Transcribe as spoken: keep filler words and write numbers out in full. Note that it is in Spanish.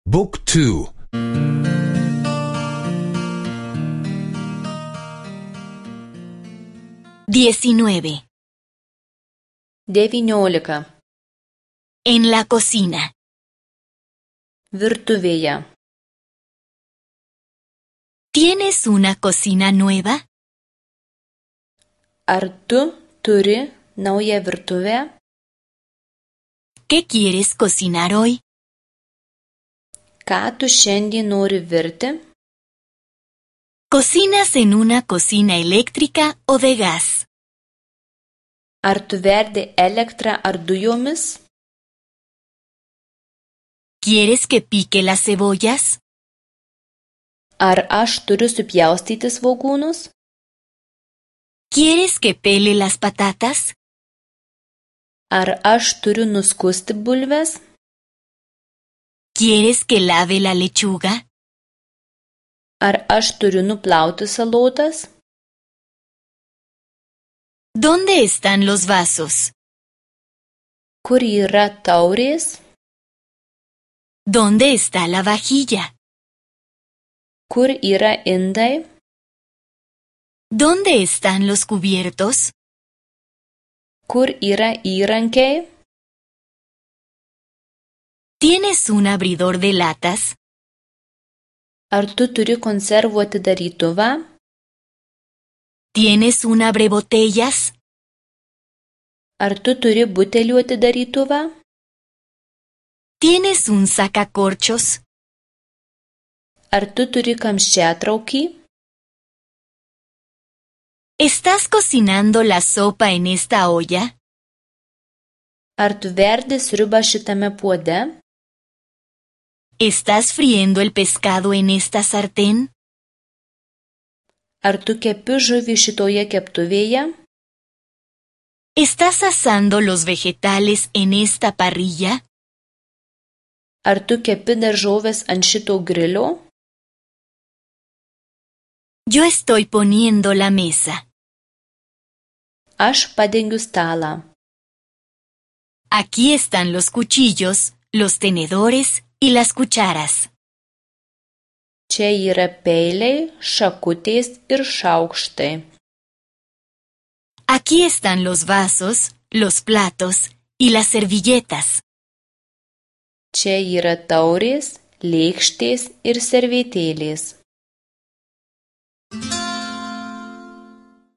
บุ๊กทู diecinueve. devyniolika. En la cocina. Virtuvėje. ¿Tienes una cocina nueva? Ar tu turi naują virtuvę? ¿Qué quieres cocinar hoy? Ką tu šiandien nori virti? ¿Cocinas en una cocina eléctrica o de gas? Ar tu verdi elektrą ar dujomis? ¿Quieres que pique las cebollas? Ar aš turiu supjaustyti svogūnus? ¿Quieres que pele las patatas? Ar aš turiu nuskusti bulves? ¿Quieres que lave la lechuga? Ar aš turiu nuplauti salotas? ¿Dónde están los vasos? Kur yra taurės? ¿Dónde está la vajilla? Kur yra indai? ¿Dónde están los cubiertos? Kur yra įrankiai? ¿Tienes un abridor de latas? Ar tu turi konservų atidarytuvą? ¿Tienes un abrebotellas? Ar tu turi butelių atidarytuvą? ¿Tienes un sacacorchos? Ar tu turi kamščiatraukį? ¿Estás cocinando la sopa en esta olla? Ar tu verdi sriubą šitame puode? ¿Estás friendo el pescado en esta sartén? Ar tu kepi žuvį šitoje keptuvėje? ¿Estás asando los vegetales en esta parrilla? Ar tu kepi daržoves ant šito grilio? Yo estoy poniendo la mesa. Aš padengiu stalą. Aquí están los cuchillos, los tenedores y las cucharas. Čia yra peiliai, šakutės ir šaukštai. Aquí están los vasos, los platos y las servilletas. Čia yra taurės, lėkštės ir servetėlės.